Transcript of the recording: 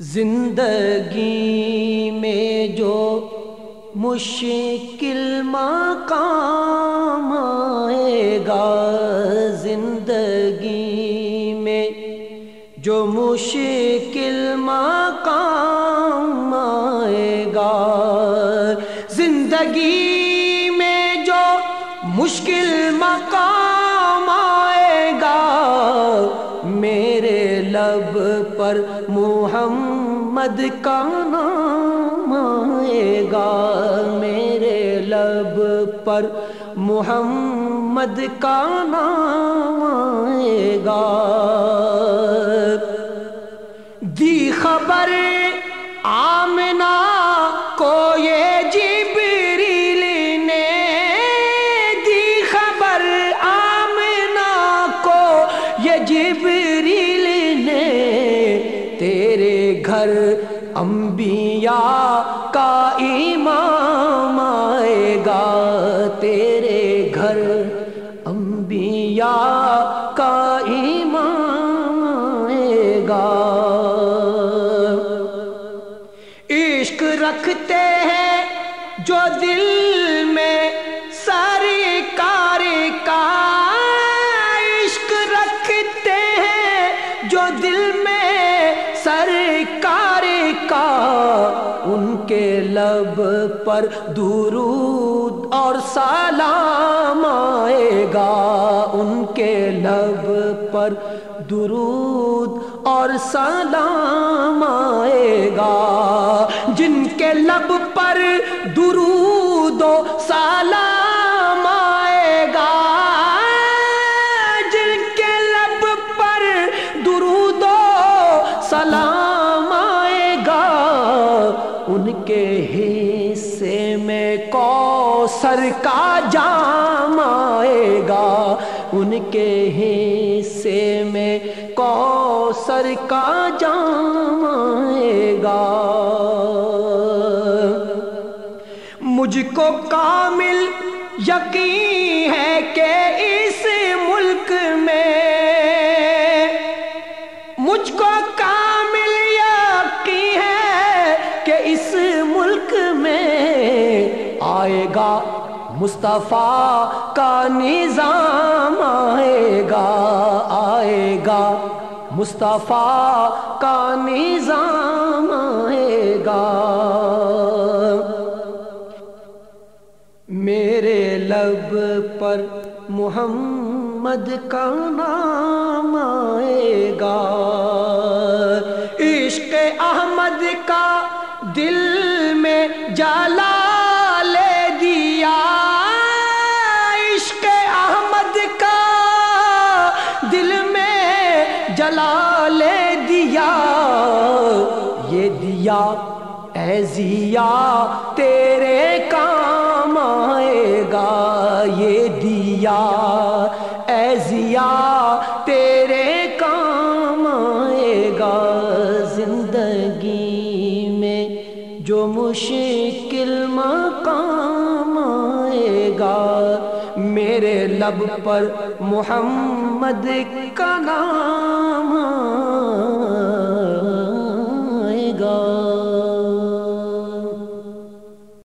زندگی میں جو مشکل مقام آئے گا، زندگی میں جو مشکل مقام آئے گا، زندگی میں جو مشکل مقام آئے گا، میرے لب پر محمد کا نام آئے گا، میرے لب پر محمد کا نام آئے گا۔ دی خبر آمنہ کو یہ جبریل نے، دی خبر آمنہ کو یہ جبریل نے، تیرے گھر انبیاء کا امام آئے گا، تیرے گھر انبیاء کا امام آئے گا۔ عشق رکھتے ہیں جو دل میں سرکار کا، عشق رکھتے ہیں جو دل میں سرکار کا، ان کے لب پر درود اور سلام آئے گا، ان کے لب پر درود اور سلام آئے گا۔ جن کے لب پر درود و سلام آئے گا، جن کے لب پر درود و سلام آئے گا، ان کے حصے میں کوثر کا جام آئے گا، ان کے حصے میں کوثر کا جام آئے گا۔ مجھ کو کامل یقین ہے کہ اس ملک میں، مجھ کو کامل یقین ہے کہ اس ملک میں آئے گا مصطفیٰ کا نظام آئے گا، آئے گا مصطفیٰ کا نظام آئے گا۔ میرے لب پر محمد کا نام آئے گا، عشق احمد کا دل میں جلال دیا، عشق احمد کا دل میں جلال دیا، یہ دیا اے ضیا تیرے کام آئے گا، یہ دیا اے ضیا تیرے کام آئے گا۔ زندگی میں جو مشکل مقام آئے گا، میرے لب پر محمد کا نام